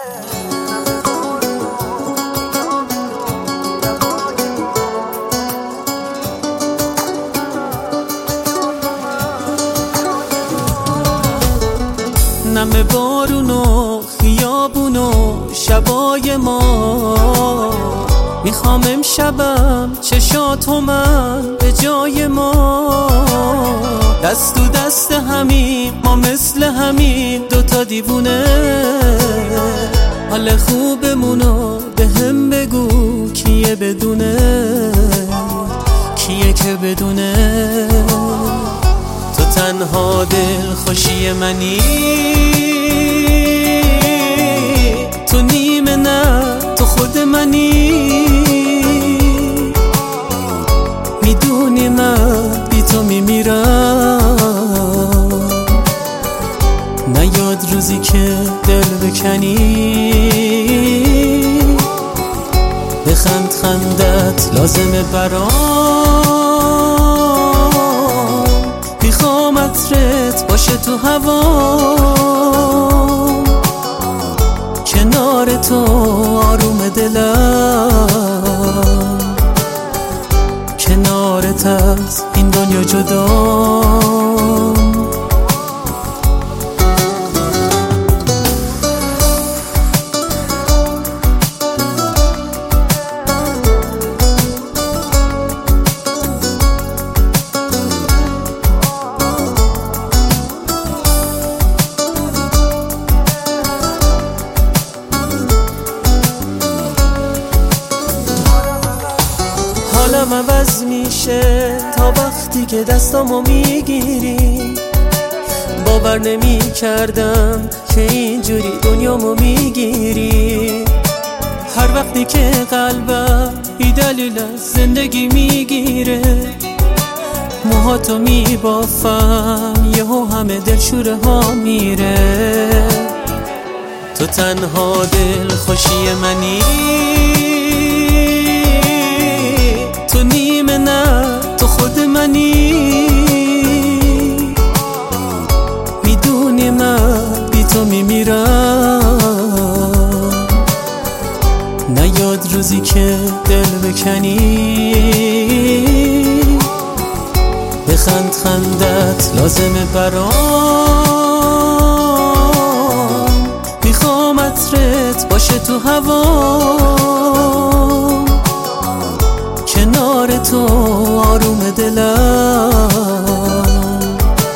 نم بارون و خیابون و شبای ما، میخوام امشبم چشاتو من به جای ما، دست تو دست همین ما مثل همین دوتا دیوونه، حال خوبمونو به هم بگو کیه بدونه، کیه که بدونه تو تنها دل خوشی منی، تو نیمه نه تو خود منی، میدونی من بی تو میمیرم، نیاد روزی که دل بکنی، بخند خندت لازمه برام، میخوام عطرت باشه تو هوا، کنار تو آروم دلم، کنارت از این دنیا جدا. حالم عوض میشه تا وقتی که دستامو میگیری، باور نمی کردم که اینجوری دنیامو میگیری، هر وقتی که قلبم بی دلیل از زندگی میگیره، موهاتو میبافم یهو همه دلشوره ها میره، تو تنها دل خوشی منی، تو نیمه نه تو خود منی، میدونی من بی تو میمیرم، نیاد روزی که دل بکنی، بخند خندت لازمه برام، میخوام عطرت باشه تو هوا، کنار تو آروم دلم،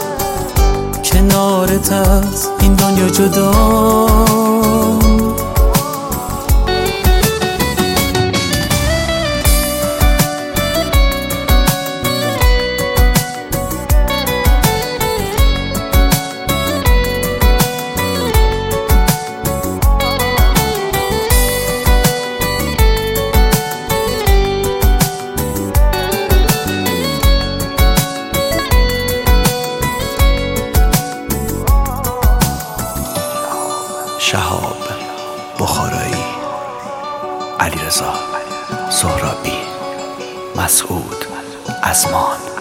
کنارت از این دنیا جدا. شهاب بخارایی، علیرضا سهرابی، مسعود ازمان.